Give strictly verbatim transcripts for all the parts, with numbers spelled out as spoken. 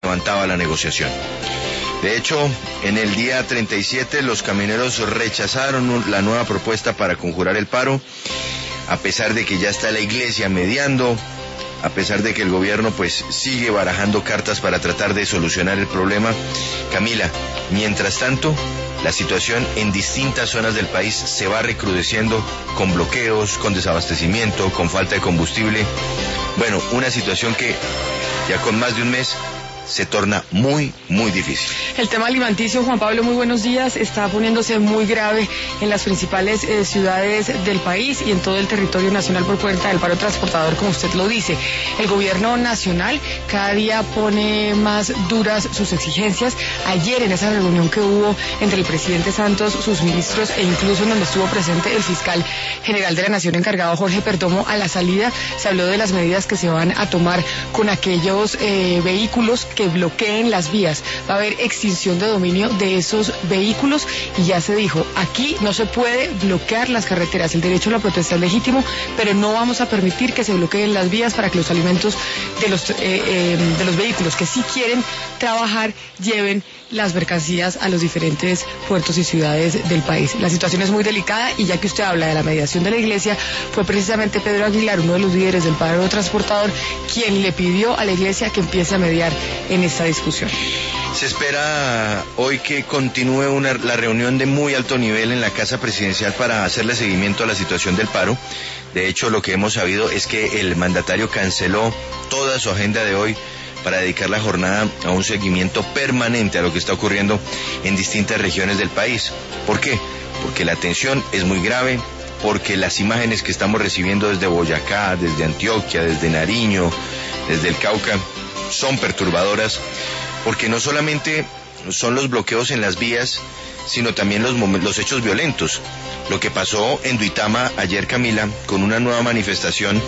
aguantaba la negociación. De hecho, en el día treinta y siete los camioneros rechazaron la nueva propuesta para conjurar el paro, a pesar de que ya está la iglesia mediando, a pesar de que el gobierno pues sigue barajando cartas para tratar de solucionar el problema. Camila, mientras tanto, la situación en distintas zonas del país se va recrudeciendo con bloqueos, con desabastecimiento, con falta de combustible. Bueno, una situación que ya con más de un mes se torna muy, muy difícil. El tema alimenticio, Juan Pablo, muy buenos días, está poniéndose muy grave en las principales eh, ciudades del país y en todo el territorio nacional por cuenta del paro transportador, como usted lo dice. El gobierno nacional cada día pone más duras sus exigencias. Ayer, en esa reunión que hubo entre el presidente Santos, sus ministros e incluso en donde estuvo presente el fiscal general de la Nación encargado, Jorge Perdomo, a la salida se habló de las medidas que se van a tomar con aquellos eh, vehículos que bloqueen las vías. Va a haber extinción de dominio de esos vehículos y ya se dijo, aquí no se puede bloquear las carreteras, el derecho a la protesta es legítimo, pero no vamos a permitir que se bloqueen las vías para que los alimentos de los, eh, eh, de los vehículos que sí quieren trabajar lleven las mercancías a los diferentes puertos y ciudades del país. La situación es muy delicada y ya que usted habla de la mediación de la iglesia, fue precisamente Pedro Aguilar, uno de los líderes del paro transportador, quien le pidió a la iglesia que empiece a mediar en esta discusión. Se espera hoy que continúe una, la reunión de muy alto nivel en la Casa Presidencial para hacerle seguimiento a la situación del paro. De hecho, lo que hemos sabido es que el mandatario canceló toda su agenda de hoy para dedicar la jornada a un seguimiento permanente a lo que está ocurriendo en distintas regiones del país. ¿Por qué? Porque la tensión es muy grave, porque las imágenes que estamos recibiendo desde Boyacá, desde Antioquia, desde Nariño, desde el Cauca, son perturbadoras, porque no solamente son los bloqueos en las vías, sino también los, los hechos violentos. Lo que pasó en Duitama ayer, Camila, con una nueva manifestación,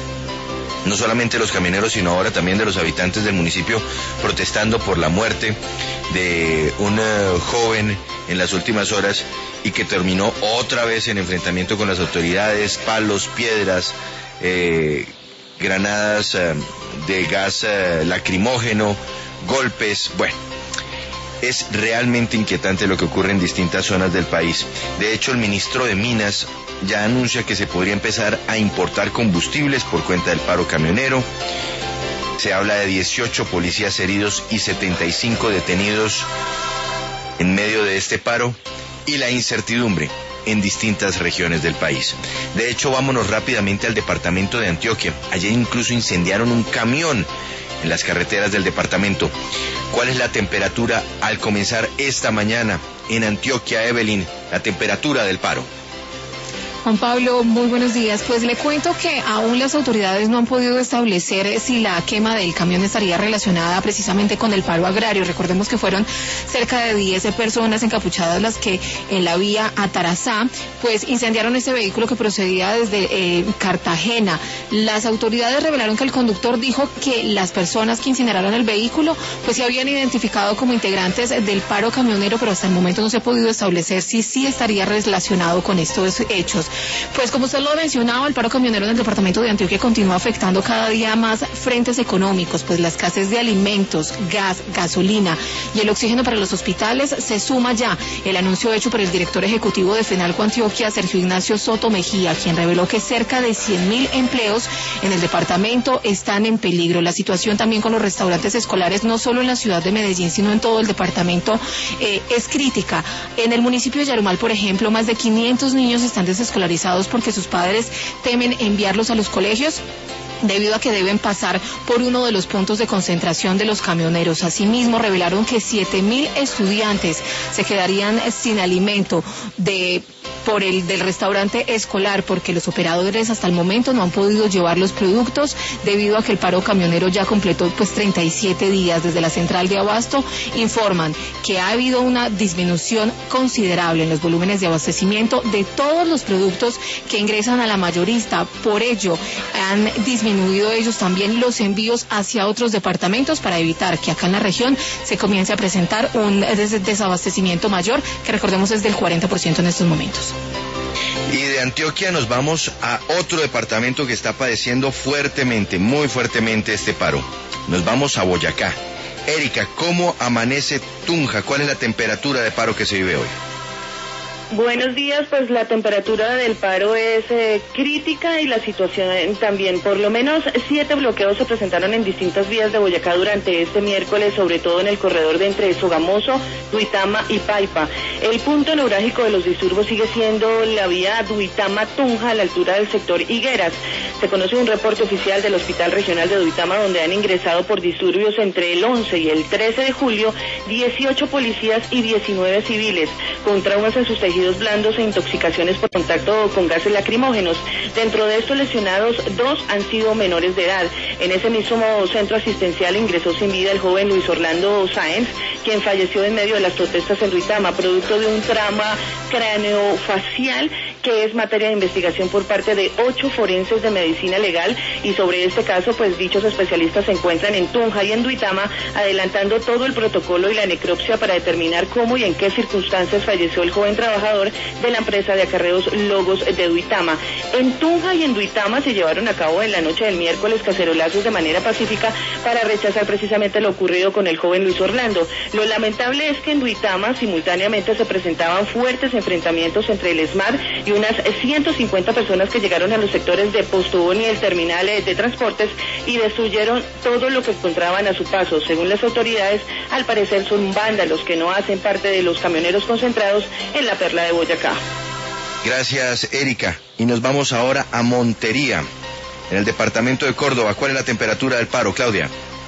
no solamente los camioneros, sino ahora también de los habitantes del municipio, protestando por la muerte de un uh, joven en las últimas horas y que terminó otra vez en enfrentamiento con las autoridades, palos, piedras, eh, granadas uh, de gas uh, lacrimógeno, golpes. Bueno, es realmente inquietante lo que ocurre en distintas zonas del país. De hecho, el ministro de Minas ya anuncia que se podría empezar a importar combustibles por cuenta del paro camionero. Se habla de dieciocho policías heridos y setenta y cinco detenidos en medio de este paro y la incertidumbre en distintas regiones del país. De hecho, vámonos rápidamente al departamento de Antioquia. Ayer incluso incendiaron un camión en las carreteras del departamento. ¿Cuál es la temperatura al comenzar esta mañana en Antioquia, Evelyn? La temperatura del paro. Juan Pablo, muy buenos días. Pues le cuento que aún las autoridades no han podido establecer si la quema del camión estaría relacionada precisamente con el paro agrario. Recordemos que fueron cerca de diez personas encapuchadas las que en la vía a Tarazá pues incendiaron este vehículo que procedía desde eh, Cartagena. Las autoridades revelaron que el conductor dijo que las personas que incineraron el vehículo pues se habían identificado como integrantes del paro camionero, pero hasta el momento no se ha podido establecer si sí estaría relacionado con estos hechos. Pues como usted lo mencionaba, el paro camionero en el departamento de Antioquia continúa afectando cada día más frentes económicos, pues la escasez de alimentos, gas, gasolina y el oxígeno para los hospitales se suma ya el anuncio hecho por el director ejecutivo de FENALCO Antioquia, Sergio Ignacio Soto Mejía, quien reveló que cerca de cien mil empleos en el departamento están en peligro. La situación también con los restaurantes escolares, no solo en la ciudad de Medellín, sino en todo el departamento, eh, es crítica. En el municipio de Yarumal, por ejemplo, más de quinientos niños están desescolarizados porque sus padres temen enviarlos a los colegios debido a que deben pasar por uno de los puntos de concentración de los camioneros. Asimismo, revelaron que siete mil estudiantes se quedarían sin alimento de por el del restaurante escolar, porque los operadores hasta el momento no han podido llevar los productos debido a que el paro camionero ya completó pues treinta y siete días. Desde la central de abasto informan que ha habido una disminución considerable en los volúmenes de abastecimiento de todos los productos que ingresan a la mayorista. Por ello, han disminuido ellos también los envíos hacia otros departamentos para evitar que acá en la región se comience a presentar un des- desabastecimiento mayor, que recordemos es del cuarenta por ciento en estos momentos. Y de Antioquia nos vamos a otro departamento que está padeciendo fuertemente, muy fuertemente este paro. Nos vamos a Boyacá. Erika, ¿cómo amanece Tunja? ¿Cuál es la temperatura de paro que se vive hoy? Buenos días, pues la temperatura del paro es eh, crítica y la situación también. Por lo menos siete bloqueos se presentaron en distintas vías de Boyacá durante este miércoles, sobre todo en el corredor de entre Sogamoso, Duitama y Paipa. El punto neurálgico de los disturbios sigue siendo la vía Duitama-Tunja a la altura del sector Higueras. Se conoce un reporte oficial del Hospital Regional de Duitama donde han ingresado por disturbios entre el once y el trece de julio dieciocho policías y diecinueve civiles, con traumas en sus tejidos blandos e intoxicaciones por contacto con gases lacrimógenos. Dentro de estos lesionados, dos han sido menores de edad. En ese mismo centro asistencial ingresó sin vida el joven Luis Orlando Sáenz, quien falleció en medio de las protestas en Duitama, producto de un trauma craneofacial que es materia de investigación por parte de ocho forenses de medicina legal, y sobre este caso, pues dichos especialistas se encuentran en Tunja y en Duitama, adelantando todo el protocolo y la necropsia para determinar cómo y en qué circunstancias falleció el joven trabajador de la empresa de acarreos Logos de Duitama. En Tunja y en Duitama se llevaron a cabo en la noche del miércoles cacerolazos de manera pacífica para rechazar precisamente lo ocurrido con el joven Luis Orlando. Lo lamentable es que en Duitama simultáneamente se presentaban fuertes enfrentamientos entre el ESMAD y unas ciento cincuenta personas que llegaron a los sectores de Postobón y el terminal de transportes y destruyeron todo lo que encontraban a su paso. Según las autoridades, al parecer son vándalos que no hacen parte de los camioneros concentrados en la perla de Boyacá. Gracias, Erika. Y nos vamos ahora a Montería, en el departamento de Córdoba. ¿Cuál es la temperatura del paro, Claudia?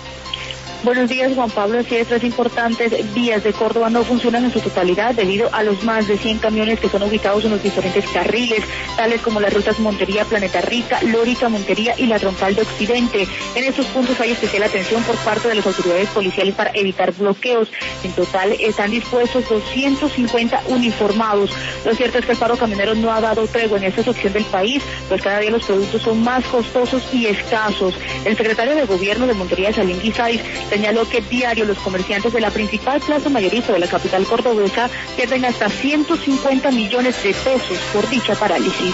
Buenos días, Juan Pablo. Así es, tres importantes vías de Córdoba no funcionan en su totalidad debido a los más de cien camiones que son ubicados en los diferentes carriles, tales como las rutas Montería, Planeta Rica, Lórica, Montería y la Troncal de Occidente. En estos puntos hay especial atención por parte de las autoridades policiales para evitar bloqueos. En total están dispuestos doscientos cincuenta uniformados. Lo cierto es que el paro camionero no ha dado tregua en esta sección del país, pues cada día los productos son más costosos y escasos. El secretario de Gobierno de Montería, Salín Guizáiz, señaló que diario los comerciantes de la principal plaza mayorista de la capital cordobesa pierden hasta ciento cincuenta millones de pesos por dicha parálisis.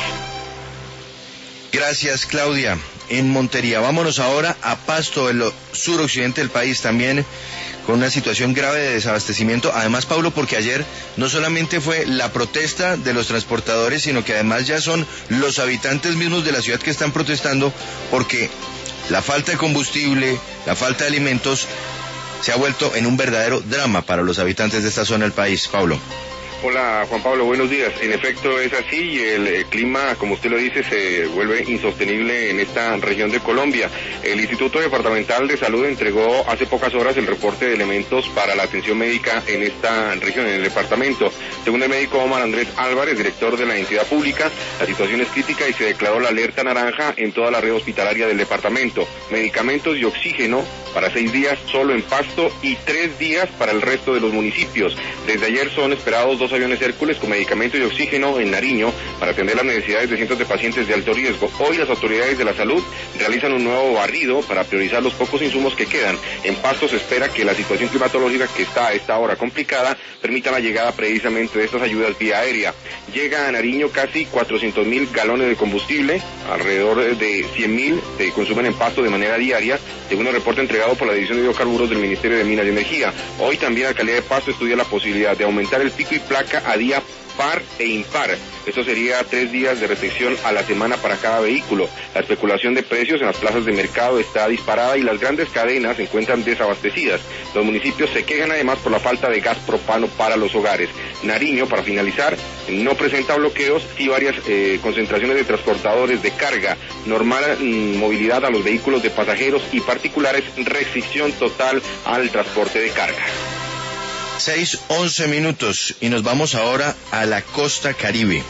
Gracias, Claudia. En Montería, vámonos ahora a Pasto, el suroccidente del país, también con una situación grave de desabastecimiento. Además, Pablo, porque ayer no solamente fue la protesta de los transportadores, sino que además ya son los habitantes mismos de la ciudad que están protestando porque la falta de combustible, la falta de alimentos, se ha vuelto en un verdadero drama para los habitantes de esta zona del país. Pablo. Hola, Juan Pablo, buenos días. En efecto es así y el, el clima, como usted lo dice, se vuelve insostenible en esta región de Colombia. El Instituto Departamental de Salud entregó hace pocas horas el reporte de elementos para la atención médica en esta región, en el departamento. Según el médico Omar Andrés Álvarez, director de la entidad pública, la situación es crítica y se declaró la alerta naranja en toda la red hospitalaria del departamento. Medicamentos y oxígeno para seis días solo en Pasto y tres días para el resto de los municipios. Desde ayer son esperados dos aviones Hércules con medicamentos y oxígeno en Nariño para atender las necesidades de cientos de pacientes de alto riesgo. Hoy las autoridades de la salud realizan un nuevo barrido para priorizar los pocos insumos que quedan. En Pasto se espera que la situación climatológica que está a esta hora complicada permita la llegada precisamente de estas ayudas vía aérea. Llega a Nariño casi cuatrocientos mil galones de combustible, alrededor de cien mil se consumen en Pasto de manera diaria, según el reporte entregado por la División de Hidrocarburos del Ministerio de Minas y Energía. Hoy también la alcaldía de Pasto estudia la posibilidad de aumentar el pico y placa a día par e impar. Esto sería tres días de restricción a la semana para cada vehículo. La especulación de precios en las plazas de mercado está disparada y las grandes cadenas se encuentran desabastecidas. Los municipios se quejan además por la falta de gas propano para los hogares. Nariño, para finalizar, no presenta bloqueos, sí varias eh, concentraciones de transportadores de carga, normal mm, movilidad a los vehículos de pasajeros y particulares, restricción total al transporte de carga. seis, once minutos y nos vamos ahora a la costa Caribe.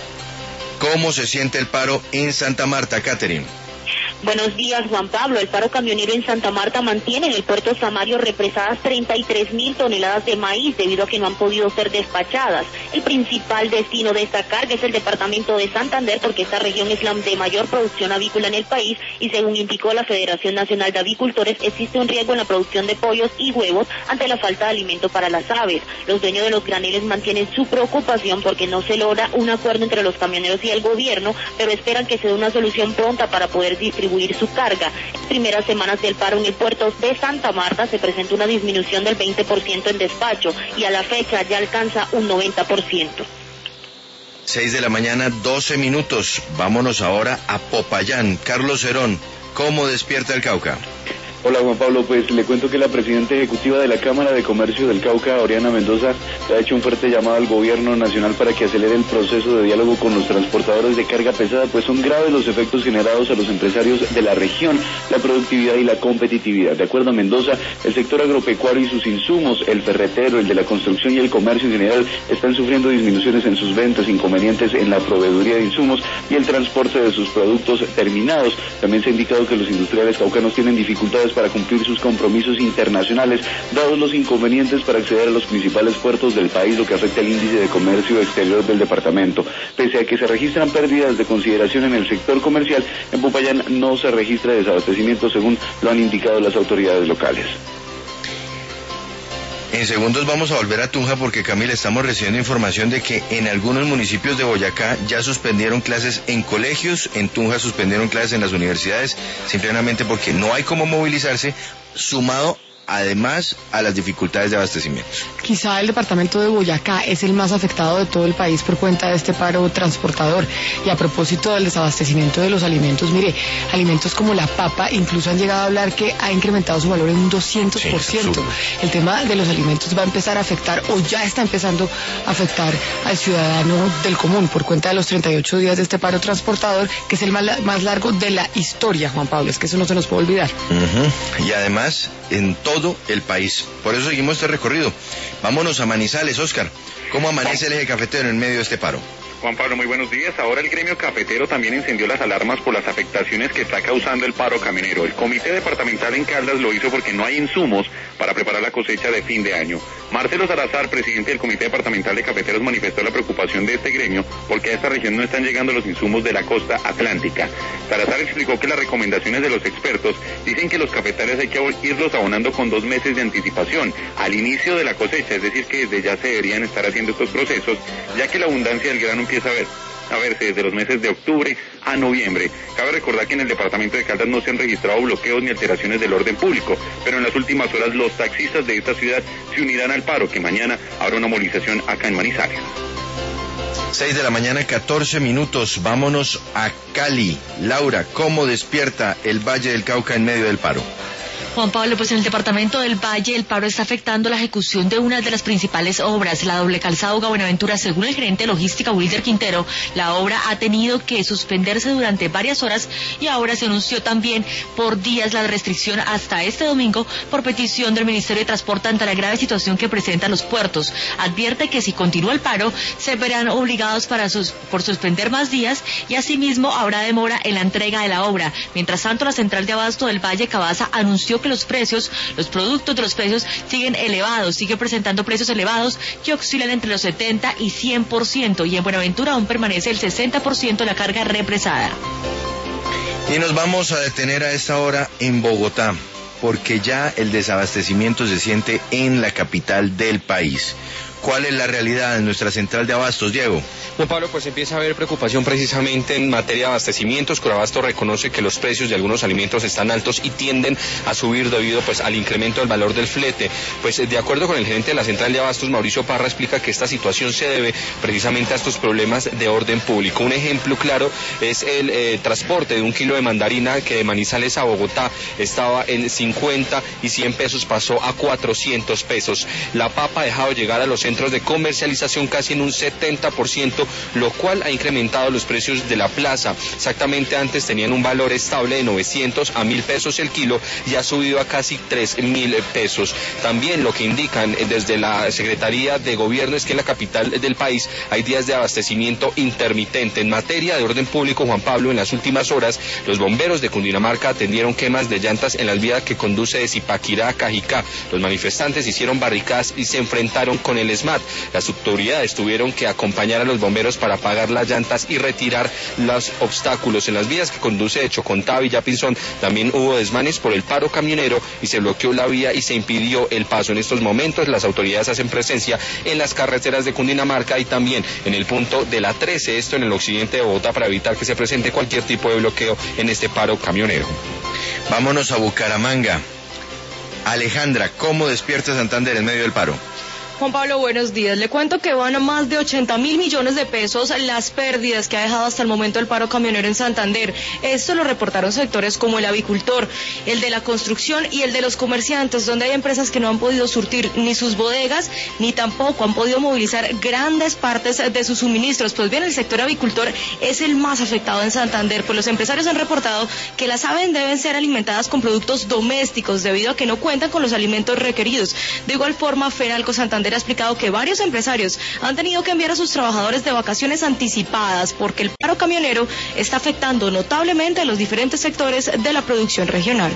¿Cómo se siente el paro en Santa Marta, Catherine? Buenos días, Juan Pablo. El paro camionero en Santa Marta mantiene en el puerto Samario represadas treinta y tres mil toneladas de maíz debido a que no han podido ser despachadas. El principal destino de esta carga es el departamento de Santander porque esta región es la de mayor producción avícola en el país y según indicó la Federación Nacional de Avicultores existe un riesgo en la producción de pollos y huevos ante la falta de alimento para las aves. Los dueños de los graneles mantienen su preocupación porque no se logra un acuerdo entre los camioneros y el gobierno, pero esperan que se dé una solución pronta para poder distribuir distribuir su carga. En primeras semanas del paro en el puerto de Santa Marta se presentó una disminución del veinte por ciento en despacho y a la fecha ya alcanza un noventa por ciento. seis de la mañana, doce minutos. Vámonos ahora a Popayán. Carlos Cerón, ¿cómo despierta el Cauca? Hola Juan Pablo, pues le cuento que la presidenta ejecutiva de la Cámara de Comercio del Cauca, Oriana Mendoza, le ha hecho un fuerte llamado al gobierno nacional para que acelere el proceso de diálogo con los transportadores de carga pesada, pues son graves los efectos generados a los empresarios de la región, la productividad y la competitividad. De acuerdo a Mendoza, el sector agropecuario y sus insumos, el ferretero, el de la construcción y el comercio en general, están sufriendo disminuciones en sus ventas, inconvenientes en la proveeduría de insumos y el transporte de sus productos terminados. También se ha indicado que los industriales caucanos tienen dificultades para cumplir sus compromisos internacionales, dados los inconvenientes para acceder a los principales puertos del país, lo que afecta el índice de comercio exterior del departamento. Pese a que se registran pérdidas de consideración en el sector comercial, en Popayán no se registra desabastecimiento, según lo han indicado las autoridades locales. En segundos vamos a volver a Tunja porque, Camila, estamos recibiendo información de que en algunos municipios de Boyacá ya suspendieron clases en colegios, en Tunja suspendieron clases en las universidades, simplemente porque no hay cómo movilizarse, sumado además a las dificultades de abastecimiento. Quizá el departamento de Boyacá es el más afectado de todo el país por cuenta de este paro transportador. Y a propósito del desabastecimiento de los alimentos, mire, alimentos como la papa incluso han llegado a hablar que ha incrementado su valor en un doscientos por ciento. Sí, el tema de los alimentos va a empezar a afectar, o ya está empezando a afectar al ciudadano del común por cuenta de los treinta y ocho días de este paro transportador, que es el más, más largo de la historia, Juan Pablo, es que eso no se nos puede olvidar. Uh-huh. Y además, en todo el país. Por eso seguimos este recorrido. Vámonos a Manizales, Oscar. ¿Cómo amanece el eje cafetero en medio de este paro? Juan Pablo, muy buenos días. Ahora el gremio cafetero también encendió las alarmas por las afectaciones que está causando el paro camionero. El comité departamental en Caldas lo hizo porque no hay insumos para preparar la cosecha de fin de año. Marcelo Salazar, presidente del comité departamental de cafeteros, manifestó la preocupación de este gremio porque a esta región no están llegando los insumos de la costa atlántica. Salazar explicó que las recomendaciones de los expertos dicen que los cafetales hay que irlos abonando con dos meses de anticipación al inicio de la cosecha, es decir, que desde ya se deberían estar haciendo estos procesos, ya que la abundancia del grano empieza a ver a verse desde los meses de octubre a noviembre. Cabe recordar que en el departamento de Caldas no se han registrado bloqueos ni alteraciones del orden público, pero en las últimas horas los taxistas de esta ciudad se unirán al paro, que mañana habrá una movilización acá en Manizales. seis de la mañana, catorce minutos. Vámonos a Cali. Laura, ¿cómo despierta el Valle del Cauca en medio del paro? Juan Pablo, pues en el departamento del Valle el paro está afectando la ejecución de una de las principales obras, la doble calzada Buenaventura. Según el gerente de logística Wilder Quintero, la obra ha tenido que suspenderse durante varias horas y ahora se anunció también por días la restricción hasta este domingo por petición del Ministerio de Transporte ante la grave situación que presentan los puertos. Advierte que si continúa el paro se verán obligados para sus, por suspender más días y asimismo habrá demora en la entrega de la obra. Mientras tanto, la central de abasto del Valle, Cabaza, anunció que los precios, los productos de los precios siguen elevados, sigue presentando precios elevados que oscilan entre los setenta y cien por ciento, y en Buenaventura aún permanece el sesenta por ciento de la carga represada. Y nos vamos a detener a esta hora en Bogotá, porque ya el desabastecimiento se siente en la capital del país. ¿Cuál es la realidad en nuestra central de abastos, Diego? Juan Pablo, pues empieza a haber preocupación precisamente en materia de abastecimientos. Corabasto reconoce que los precios de algunos alimentos están altos y tienden a subir debido pues al incremento del valor del flete. Pues de acuerdo con el gerente de la central de abastos, Mauricio Parra, explica que esta situación se debe precisamente a estos problemas de orden público. Un ejemplo claro es el eh, transporte de un kilo de mandarina que de Manizales a Bogotá estaba en cincuenta y cien pesos, pasó a cuatrocientos pesos. La papa ha dejado llegar a los centros de comercialización casi en un setenta por ciento, lo cual ha incrementado los precios de la plaza. Exactamente antes tenían un valor estable de novecientos a mil pesos el kilo y ha subido a casi tres mil pesos. También lo que indican desde la Secretaría de Gobierno es que en la capital del país hay días de abastecimiento intermitente. En materia de orden público, Juan Pablo, en las últimas horas los bomberos de Cundinamarca atendieron quemas de llantas en las vías que conduce de Zipaquirá a Cajicá. Los manifestantes hicieron barricadas y se enfrentaron con el ESMAD. Las autoridades tuvieron que acompañar a los bomberos para apagar las llantas y retirar los obstáculos en las vías que conduce de Chocontá a Villapinzón. También hubo desmanes por el paro camionero y se bloqueó la vía y se impidió el paso. En estos momentos las autoridades hacen presencia en las carreteras de Cundinamarca y también en el punto de la trece, esto en el occidente de Bogotá, para evitar que se presente cualquier tipo de bloqueo en este paro camionero. Vámonos a Bucaramanga. Alejandra, ¿cómo despierta Santander en medio del paro? Juan Pablo, buenos días. Le cuento que van a más de ochenta mil millones de pesos las pérdidas que ha dejado hasta el momento el paro camionero en Santander. Esto lo reportaron sectores como el avicultor, el de la construcción y el de los comerciantes, donde hay empresas que no han podido surtir ni sus bodegas, ni tampoco han podido movilizar grandes partes de sus suministros. Pues bien, el sector avicultor es el más afectado en Santander, pues los empresarios han reportado que las aves deben ser alimentadas con productos domésticos debido a que no cuentan con los alimentos requeridos. De igual forma, Fenalco Santander ha explicado que varios empresarios han tenido que enviar a sus trabajadores de vacaciones anticipadas porque el paro camionero está afectando notablemente a los diferentes sectores de la producción regional.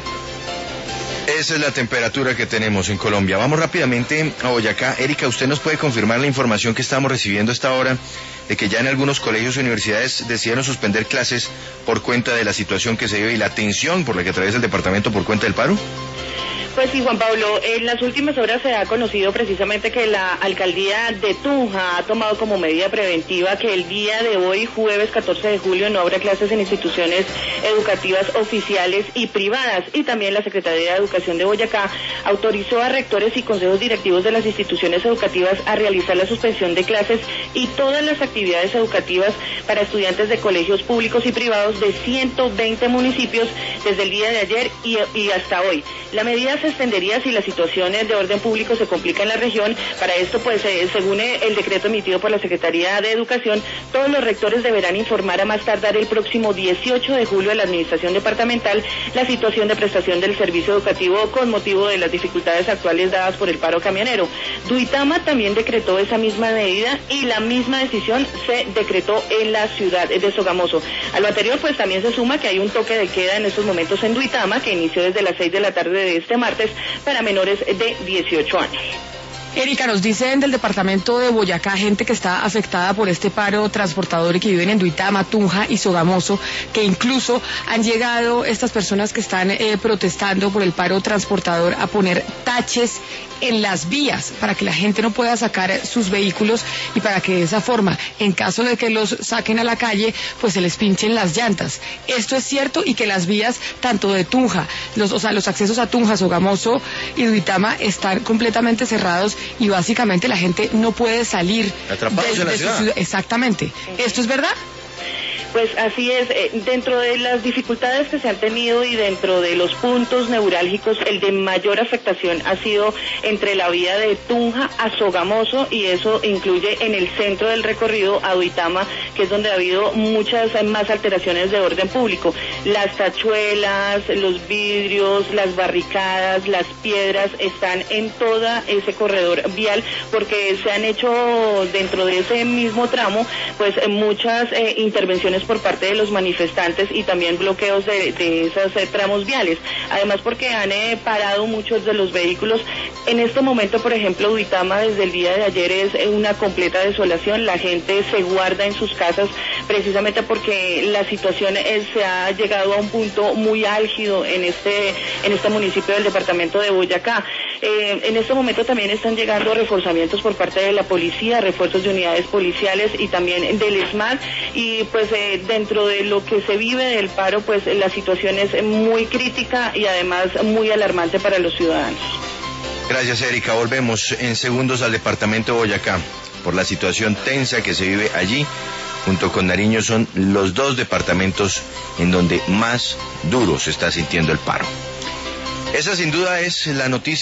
Esa es la temperatura que tenemos en Colombia. Vamos rápidamente a Boyacá. Erika, ¿usted nos puede confirmar la información que estamos recibiendo hasta ahora de que ya en algunos colegios y universidades decidieron suspender clases por cuenta de la situación que se vive y la tensión por la que atraviesa el departamento por cuenta del paro? Pues sí, Juan Pablo, en las últimas horas se ha conocido precisamente que la alcaldía de Tunja ha tomado como medida preventiva que el día de hoy, jueves catorce de julio, no habrá clases en instituciones educativas oficiales y privadas. Y también la Secretaría de Educación de Boyacá autorizó a rectores y consejos directivos de las instituciones educativas a realizar la suspensión de clases y todas las actividades educativas para estudiantes de colegios públicos y privados de ciento veinte municipios desde el día de ayer y, y hasta hoy. La medida se extendería si las situaciones de orden público se complican en la región. Para esto, pues, eh, según el decreto emitido por la Secretaría de Educación, todos los rectores deberán informar a más tardar el próximo dieciocho de julio a la Administración Departamental la situación de prestación del servicio educativo con motivo de las dificultades actuales dadas por el paro camionero. Duitama también decretó esa misma medida y la misma decisión se decretó en la ciudad de Sogamoso. A lo anterior, pues, también se suma que hay un toque de queda en estos momentos en Duitama que inició desde las seis de la tarde de este martes para menores de dieciocho años. Erika, nos dicen del departamento de Boyacá, gente que está afectada por este paro transportador y que viven en Duitama, Tunja y Sogamoso, que incluso han llegado estas personas que están eh, protestando por el paro transportador a poner taches en las vías para que la gente no pueda sacar sus vehículos y para que de esa forma, en caso de que los saquen a la calle, pues se les pinchen las llantas. Esto es cierto y que las vías tanto de Tunja, los, o sea, los accesos a Tunja, Sogamoso y Duitama están completamente cerrados y básicamente la gente no puede salir atrapados de, en la de ciudad. su ciudad. Exactamente. ¿Esto es verdad? Pues así es, eh, dentro de las dificultades que se han tenido y dentro de los puntos neurálgicos, el de mayor afectación ha sido entre la vía de Tunja a Sogamoso, y eso incluye en el centro del recorrido a Duitama, que es donde ha habido muchas más alteraciones de orden público. Las tachuelas, los vidrios, las barricadas, las piedras están en todo ese corredor vial porque se han hecho dentro de ese mismo tramo pues muchas eh, intervenciones por parte de los manifestantes y también bloqueos de, de esos eh, tramos viales. Además porque han eh, parado muchos de los vehículos. En este momento, por ejemplo, Duitama desde el día de ayer es eh, una completa desolación. La gente se guarda en sus casas precisamente porque la situación eh, se ha llegado a un punto muy álgido en este, en este municipio del departamento de Boyacá. Eh, en este momento también están llegando reforzamientos por parte de la policía, refuerzos de unidades policiales y también del ESMAD, y pues eh, dentro de lo que se vive del paro, pues la situación es muy crítica y además muy alarmante para los ciudadanos. Gracias, Erika. Volvemos en segundos al departamento de Boyacá. Por la situación tensa que se vive allí, junto con Nariño, son los dos departamentos en donde más duro se está sintiendo el paro. Esa sin duda es la noticia.